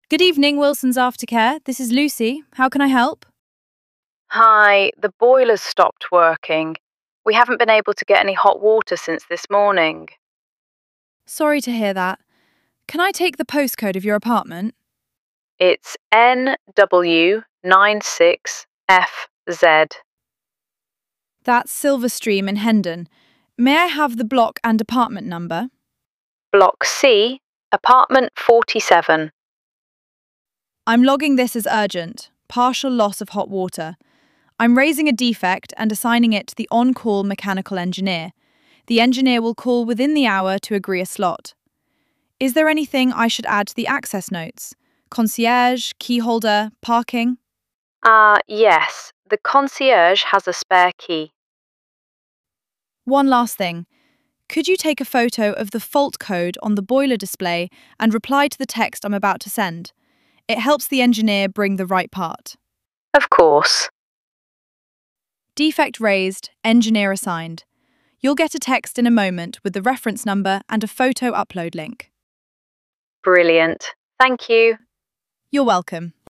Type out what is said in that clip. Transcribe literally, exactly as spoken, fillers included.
Good evening, Wilson's Aftercare. This is Lucy. How can I help? Hi, the boiler's stopped working. We haven't been able to get any hot water since this morning. Sorry to hear that. Can I take the postcode of your apartment? It's N W nine six F Z. That's Silverstream in Hendon. May I have the block and apartment number? Block C, apartment forty-seven. I'm logging this as urgent. Partial loss of hot water. I'm raising a defect and assigning it to the on-call mechanical engineer. The engineer will call within the hour to agree a slot. Is there anything I should add to the access notes? Concierge, key holder, parking? Ah, uh, yes, the concierge has a spare key. One last thing. Could you take a photo of the fault code on the boiler display and reply to the text I'm about to send? It helps the engineer bring the right part. Of course. Defect raised, engineer assigned. You'll get a text in a moment with the reference number and a photo upload link. Brilliant. Thank you. You're welcome.